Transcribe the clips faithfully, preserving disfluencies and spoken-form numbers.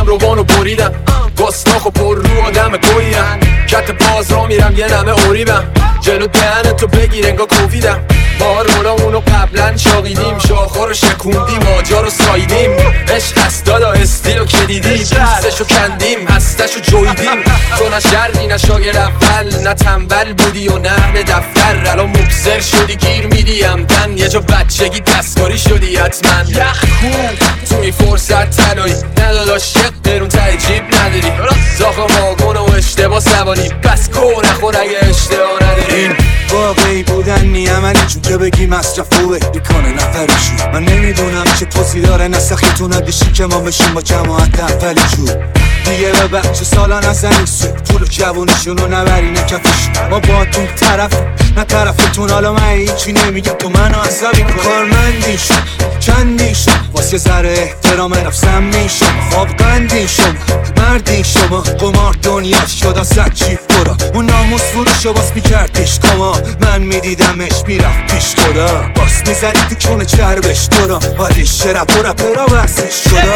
روانو بریدم گستاخ و پر رو آدم گویم کت باز را میرم یه نمه اوریبم جلو دهن تو بگیر انگا کوویدم ما رونا اونو قبلا شاقیدیم شاخا رو شکوندیم آجا رو سایدیم عشق هست دادا استیل رو کدیدیم دوستشو کندیم هستشو جویدیم تو نه شرقی نه شاگر اول نه تنبل بودی و نه دفتر الان مبصر شدی گیر میدیم دن یه جا بچگی دستکاری شدی حتما یخ کون تو این فرصت تنهایی نداداش یک قرون ته جیب نداری زاخا واگن و اشتباه سوانی بس کن نخور اگه اشتباه نداری واقعی بودن نی عملی چون که بگی مصرف خوبه بیکنه نفرشون من نمیدونم چه پوزی داره نسخیتون ندیشی که ما بشیم با جماعت اولی جور دیگه به بچه سالا نزنی سود پول و جوونیشونو نبری نکفشون ما با تون طرف نه طرفتون حالا من هیچی نمیگم تو منو عصبی کن کارمندی شم چندی شم واسه ذره احترام نفسم میشم خواب قندی شم مردی شما قمار دنیا شد صد چیف برا اون ناموس فروشو باس میکردیش کما من میدیدمش میرفت پیش خدا باس میزنی تو کونه چربش دورا حالیش شرپ و رپرا ورسش شدا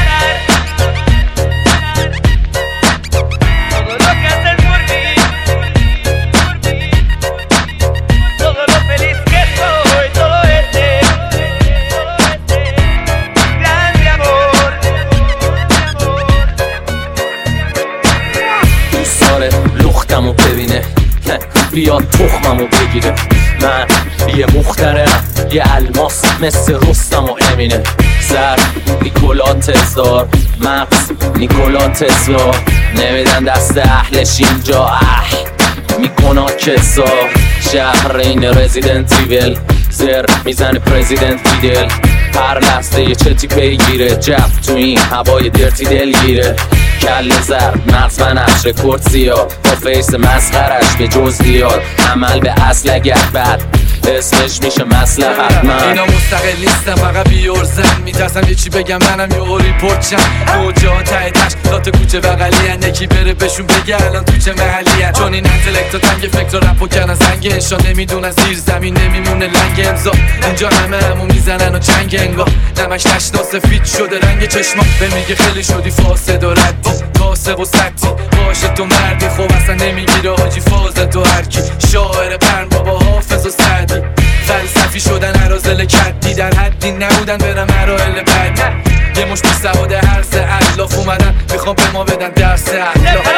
لختمو ببینه بیاد تخممو بگیره من یه مخترم یه الماس مثل رستم و امینه سر نیکولا تزار مغز نیکولا تزار نمیدن دست اهلش اینجا اه میکنا کسا شهر این رزیدنت ایول زر میزنه پرزیدنت فیدل هر لحظه یه چتی پیگیره جف تو این هوای درتی دلگیره کل زرد مغز و نقش رکورد زیاد با فیس مسخرش به جز دیاد عمل به اصل اگر بد اسمش میشه مصلحت من اینا مستقل نیستم فقط بیورزن میترسم یه چی بگم منم یه اوری پرچم نوجا ته تش دات کوچه بغلی هن یکی بره بهشون بگه الان تو چه محلی هن چون این انتلکتا تنگ فکر رپ و کنن زنگ انشا نمیدونن زیر زمین نمیمونه لنگ امضا اینجا همه همو میزنن و چنگ انگار نمش نشنا سفید شده رنگ چشما به میگه خیلی شدی فاسد و ردی کاسب و سکتی باشه تو مردی خب اصلا نمیگیره حاجی فاز تو هرکی شاعر پرن بابا حافظ و سعدی فلسفی شدن عرازل کدی در حدی نبودن برم مراحل بعدی یه مش بی سواد هرز علاف اومدن میخوام به ما بدن درس علاف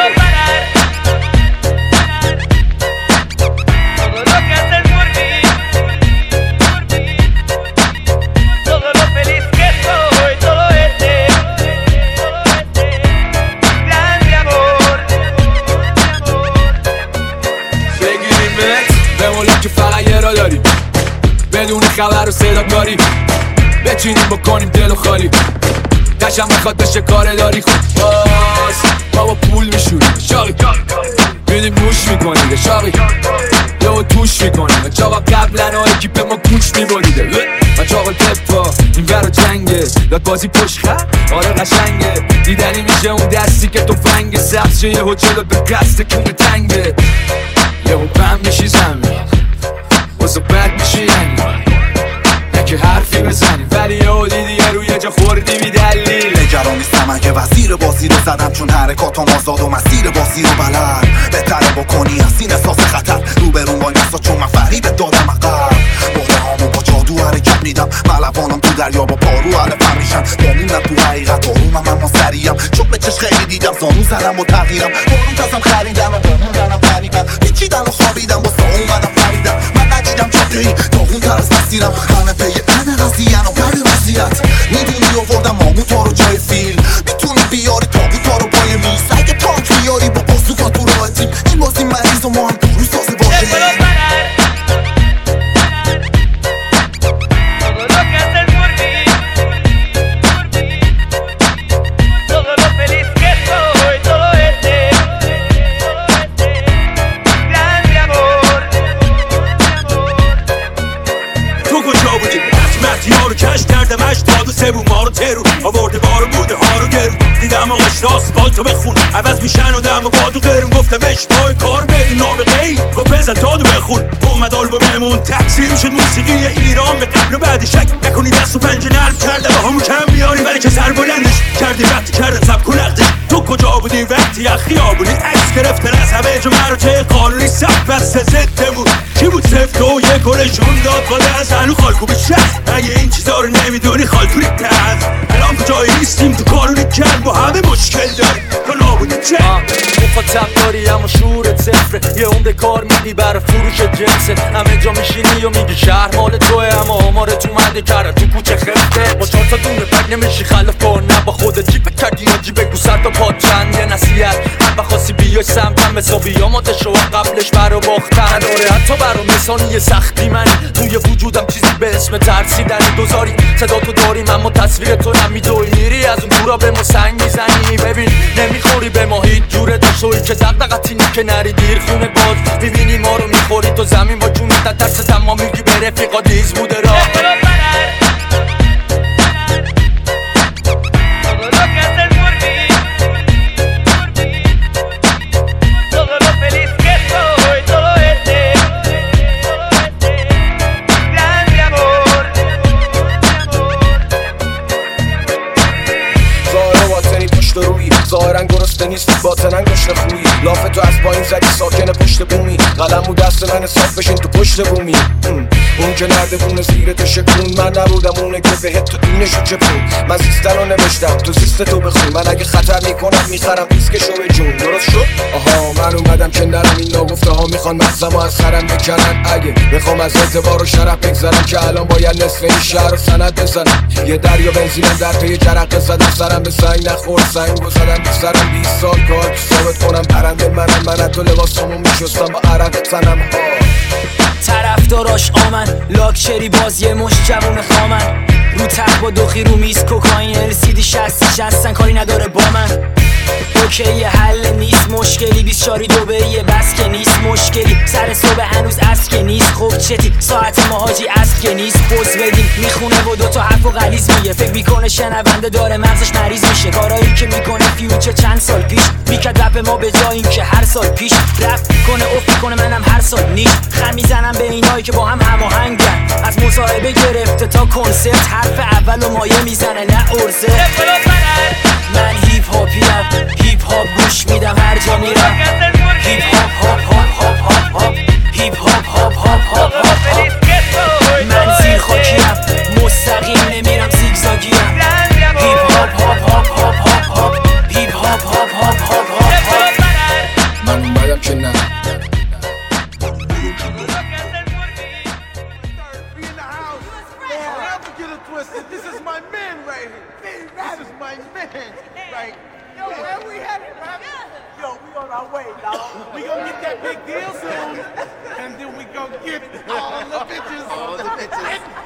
که فقط یه را داریم بدون خبر و صدا کاری بچینیم بکنیم دل و خالی دشم میخواد بشه کار داری خود باز ما با پول میشوریم شاقی میدیم موش میکنیم شاقی یه توش میکنیم چاقا قبلا ها اکیپ ما کوچ میبریده و چاقل پپا این برا جنگه داد بازی پشت خط آره قشنگه دیدنی میشه اون دستی که تو فنگ سبز یه هجلت به قصد کونه تنگه یه بم میشی زمین واسه بد میشی یعنی نه که حرفی بزنی ولی یه دیدی یه روی جا خوردی بی دلیل نگران نیستم اگه وزیر بازی رو زدم چون حرکاتم آزاد و مسیر بازی رو بلد بهتره بکنی از این احساس خطر روبرون وای نسا چون من فریبت دادم عقب باده هامو با جادو حرکت میدم ملوانم تو دریا با پارو علفم میشن دانونم تو حقیقت آرومم اما سریعم چون به چشم خیلی دیدم زانو زدم و تغییرم بارون تازم خریدم و بارون دارم فریبم پیچیدن و خوابیدم با سا اومدم فریدم من ندیدم جاده ای داغون تر از مسیرم همه پی ان قضیه و بد وضعیت میدونی آوردم ماموتا رو جای فیل میتونی بیاری تابوتا رو پای میز اگه تانک بیاری با بازوکا تو راه تیم این بازی مریض و ما هم درو سازه باشیم سبو ما رو ترو آورده بارو بوده ها رو گرو دیدم آقاش راست بال تو بخون عوض میشن و دم و بادو قرم گفتم اش پای کار بدی نابقی گفت بزن دادو بخون اومد آلبوممون تقسیم شد موسیقی ایران به قبل و بعد شک نکنی دست و پنجه نرم کرده با همون کم بیاری ولی که سر بلندش کردی وقتی کردن سب کنه که یه خیابونی عکس گرفتن از همه جا مرا که قانونی سخت بسته زده بود کی بود سفت و یه گلشون داد بالا از هنو خالکو به شهر اگه این چیزا رو نمیدونی خالکوری تز الان کجایی نیستیم تو کارونی کرد با همه مشکل داری تو نابودی چه مخاطب داری اما شورت صفره یه عمده کار میدی برای فروش جنسه همه جا میشینی و میگی شهر مال توه اما آمارت اومده کرد تو کوچه خفته با چهار تا دونه بگ نمیشی خلاف کار نه با خودت جیب کردی یا جیب گو سر تا پاد چند یه نصیحت هر بخواستی بیای سمتم حسابی یا ماته شو قبلش برا باختن آره حتی برا مثانی یه سختی منی توی وجودم چیزی به اسم ترسیدنی دوزاری صدا تو داریم اما تصویر تو نمیدوی میری از اون دورا به ما سنگ میزنی ببین نمیخوری به ما هیچ جوره داشوی که دقدقت اینی که نری دیر خونه باز میبینی ما رو میخوری تو زمین با جونت ترس تمام میگی به رفیقا دیز بوده را ظاهرن گرسته نیستی باطنن گشنه خویی لاف تو از پایین زدی ساکن پشت بومی قلم و دست من حساب بشین تو پشت بومی اون که نرده بونه زیرت شکون من نبودم اونه که بهت تو اینشو چپون من زیستن رو نوشتم تو زیست تو بخون من اگه خطر میکنم میخرم ریسکشو به جون درست شد آها من اومدم که نرم این ناگفته ها میخوان مغزم از خرم بکنن اگه بخوام از اعتبار و شرف بگذرم که الان باید نصف این شهر رو سند بزنم یه دریا بنزینم در پی جرقه زدم سرم به سنگ نخور سنگ و زدم تو سرم بیست سال کار که ثابت کنم پرنده منم من تو لباسامو میشستم با عرق تنم ها طرفداراش آمن لاکچری باز یه مش جوون خامن رو تخت با دوخی رو میز کوکائین السیدی شستی شستن کاری نداره با من اوکی یه حل نیست مشکلی بیست شاری دوبهیه بس که نیست مشکلی سر صبح هنوز از که نیست خب چتی ساعت مهاجی از که نیست پوز بدیم میخونه و دوتا حرف و غلیظ میگه فکر میکنه شنونده داره مغزش مریض میشه کارایی که میکنه فیوچر چند سال پیش میکرد رپ ما به جای این که هر سال پیش رپ کنه افت کنه منم هر سال نیست خم میزنم به اینایی که با هم هماهنگن از مصاحبه گرفته تا کنسرت حرف اول و مایه میزنه نه ارزه من هیپ هاپیم هیپ هاپ گوش میدم هر جا میرم هیپ هاپ هاپ هاپ هاپ هاپ هاپ هیپ هاپ هاپ هاپ هاپ هاپ من زیر خاکیم مستقیم نمیرم زیگزاگیم هیپ هاپ هاپ هاپ هاپ هاپ هاپ هیپ هاپ هاپ هاپ هاپ هاپ من اومدم که نه This is my man right here. This is my man. Like, yo, where we headed, man? Yo, we on our way, dog. We gonna get that big deal soon, and then we gonna get all the bitches. All the bitches.